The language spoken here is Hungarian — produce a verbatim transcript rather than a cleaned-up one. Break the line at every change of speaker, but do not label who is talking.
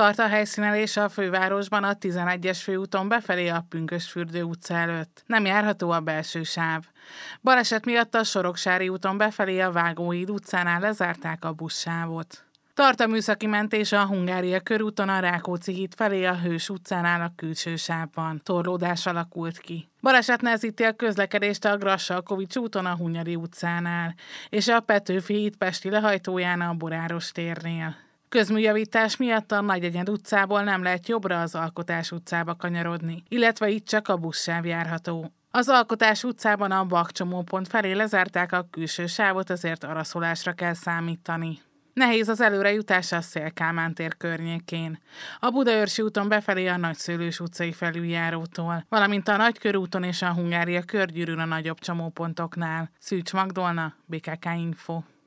Tart a helyszínelés a fővárosban a tizenegyes főúton befelé a Pünkösdfürdő utca előtt. Nem járható a belső sáv. Baleset miatt a Soroksári úton befelé a Vágóhíd utcánál lezárták a buszsávot. Tart a műszaki mentés a Hungária körúton a Rákóczi híd felé a Hős utcánál a külső sávban. Torlódás alakult ki. Baleset nehezíti a közlekedést a Grassalkovich úton a Hunyadi utcánál, és a Petőfi híd pesti lehajtóján a Boráros térnél. Közműjavítás miatt a Nagyegyed utcából nem lehet jobbra az Alkotás utcába kanyarodni, illetve itt csak a buszsáv járható. Az Alkotás utcában a bakcsomópont felé lezárták a külső sávot, ezért araszolásra kell számítani. Nehéz az előrejutás a Széll-Kálmán tér környékén. A Budaörsi úton befelé a Nagyszőlős utcai felüljárótól, valamint a Nagykörúton és a Hungária körgyűrűn a nagyobb csomópontoknál. Szűcs Magdolna, bé ká ká Info.